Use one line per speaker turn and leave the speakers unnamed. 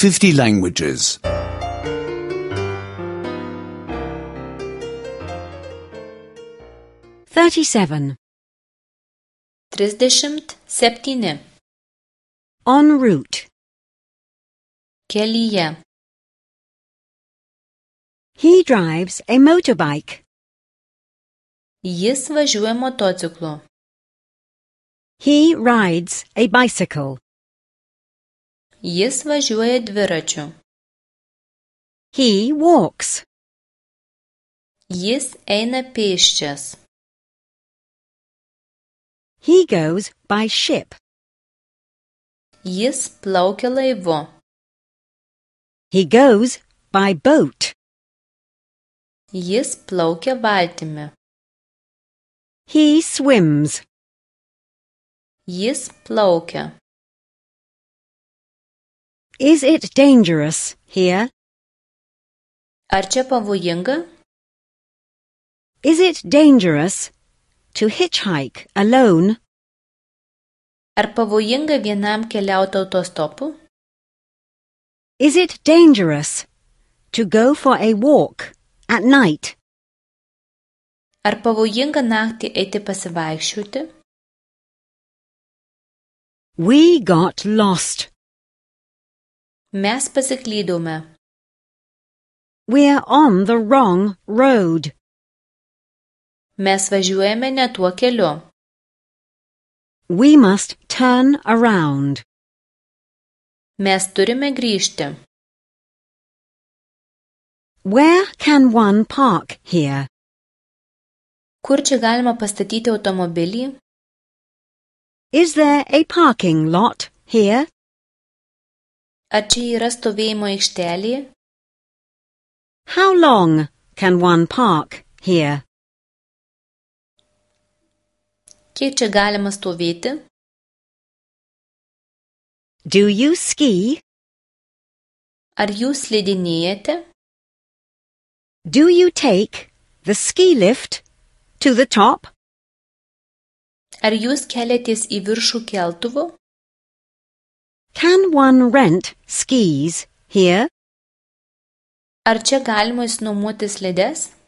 50 languages.
37.
37.
En route.
Kelyje.
He drives a motorbike.
Jis važiuoja motociklu.
He rides a bicycle.
Jis važiuoja dviračiu.
He walks.
Jis eina pėsčias.
He goes by ship.
Jis plaukia laivu.
He goes by boat.
Jis plaukia valtimi.
He swims.
Jis plaukia.
Is it dangerous here?
Ar čia pavojinga?
Is it dangerous to hitchhike alone?
Ar pavojinga vienam keliauti autostopu?
Is it dangerous to go for a walk at night?
Ar pavojinga naktį eiti pasivaikščioti?
We got lost.
Mes pasiklydome.
We're on the wrong road.
Mes važiuojame ne tuo keliu.
We must turn around.
Mes turime grįžti.
Where can one park here?
Kur čia galima pastatyti automobilį?
Is there a parking lot here?
Ar čia yra stovėjimo aikštelė?
How long can one park here?
Kiek čia galima stovėti?
Do you ski?
Ar jūs slidinėjate?
Do you take the ski lift to the top?
Ar jūs keliatės į viršų keltuvu?
Can one rent skis here?
Ar čia galima išsinuomoti slides?